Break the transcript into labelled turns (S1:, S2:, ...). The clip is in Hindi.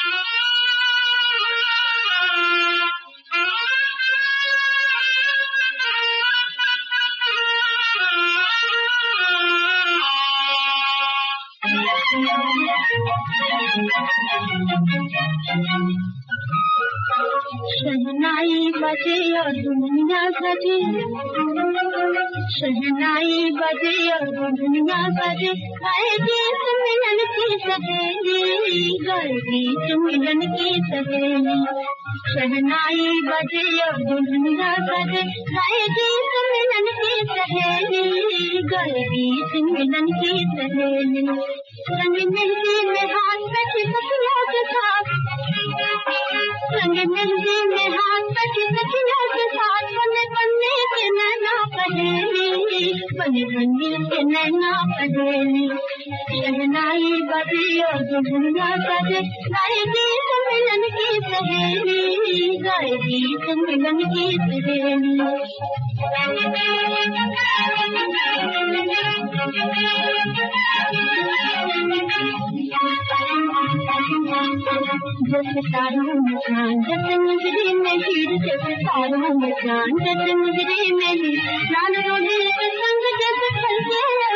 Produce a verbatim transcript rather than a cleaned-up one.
S1: शहनाई बजे और दुनिया सजे, शहनाई बजे और दुनिया सजे, गाए गीत मिलन की सहेली, गाए गीत मिलन की सहेली। शहनाई बजे और दुनिया सजे, गाए गीत मिलन की सहेली, गाए गीत मिलन की सहेली। रंग मेहंदी में हाथ रखी सखियों के साथ, रंग मेहंदी में हाथ रखी सखियों के साथ, बने बने के नैना पहेली, बने बने के नैना पहेली। शहनाई बजे और दुनिया सजे, गाए गीत मिलन की सहेली, गाए गीत मिलन की सहेली। जैसे तारों में चांद, जैसे मुजरे में हीर, जैसे तारों में चांद, जैसे मुजरे में हीर, लाल रोली के संग जैसे खलके